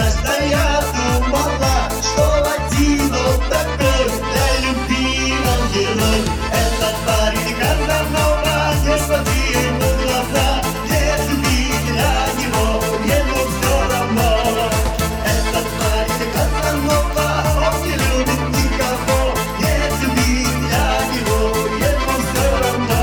каждая думала, что один он такой для любимого герой. Этот парень Казанова, не смотри ему в глаза, не любителя него, ему все равно. Этот парень Казанова, он не любит никого, не любителя него, ему все равно.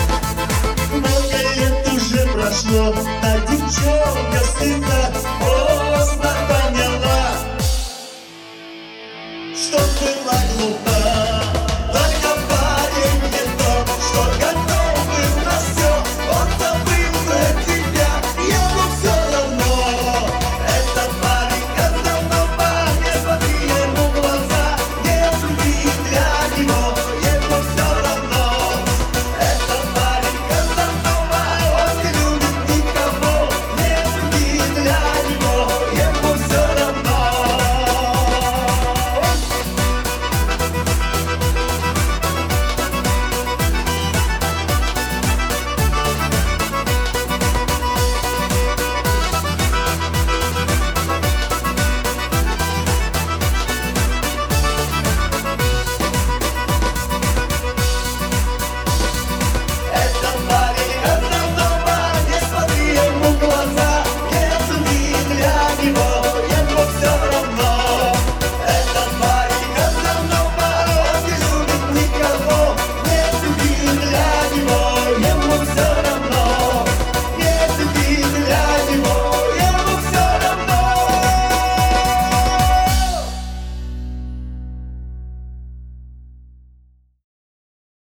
Много лет уже прошло, а девчонка стыда.